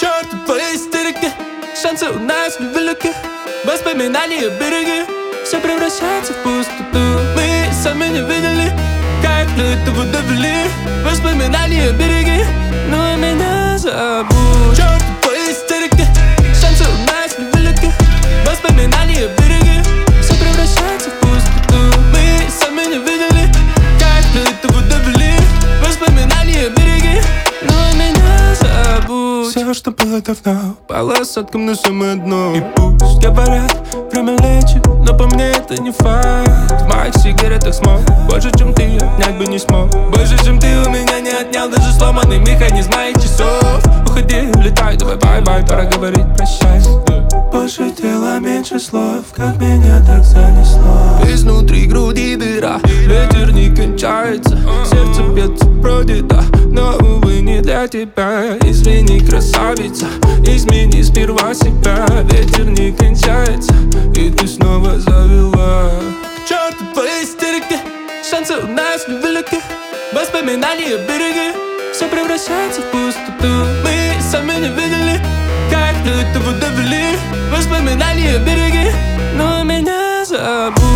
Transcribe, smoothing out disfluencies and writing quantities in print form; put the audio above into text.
черту твои истерики. Шансы у нас невелики, воспоминания береги. Все превращается в пустоту. Мы сами не видели, как до этого довели. Воспоминания береги, но меня забудь. Черту твои истерики, шансы у нас невелики, воспоминания береги. Все превращается в пустоту. Мы сами не видели, как до этого довели. Воспоминания береги, но меня забудь. Все, что было давно, пало осадком на самое дно. И пусть говорят, время лечит, но по мне это не факт. В моих сигаретах смог больше, чем ты отнять бы не смог. Больше, чем ты у меня не отнял даже сломанный механизм моих часов. Уходи, улетай, давай бай-бай, пора говорить прощай. Больше тела, меньше слов, как меня так занесло. Изнутри груди дыра, ветер не кончается. Сердце бьется вроде да, но увы не для тебя. Извини, красавица, измени сперва себя. Ветер не кончается, и ты снова завела. К черту твои истерики, шансы у нас невелики, воспоминания береги. Все превращается в пустоту. Мы сами не видели, как до этого довели. Воспоминания береги, но меня забудь.